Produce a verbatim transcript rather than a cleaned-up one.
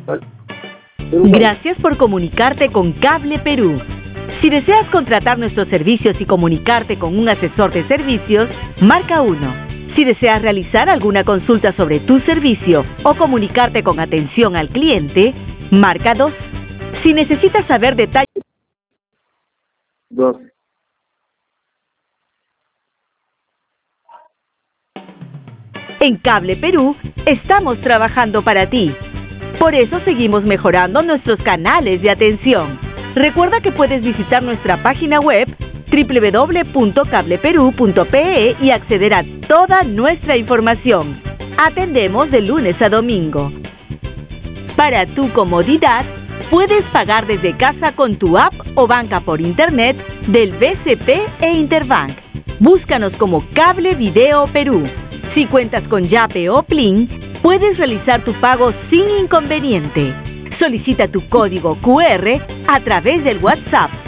Gracias por comunicarte con Cable Perú. Si deseas contratar nuestros servicios y comunicarte con un asesor de servicios, marca uno. Si deseas realizar alguna consulta sobre tu servicio o comunicarte con atención al cliente, marca dos. Si necesitas saber detalles... dos. En Cable Perú estamos trabajando para ti. Por eso seguimos mejorando nuestros canales de atención. Recuerda que puedes visitar nuestra página web doble u doble u doble u punto cable perú punto pe e y acceder a toda nuestra información. Atendemos de lunes a domingo. Para tu comodidad, puedes pagar desde casa con tu app o banca por internet del B C P e Interbank. Búscanos como Cable Video Perú. Si cuentas con Yape o Plin, puedes realizar tu pago sin inconveniente. Solicita tu código cu erre a través del WhatsApp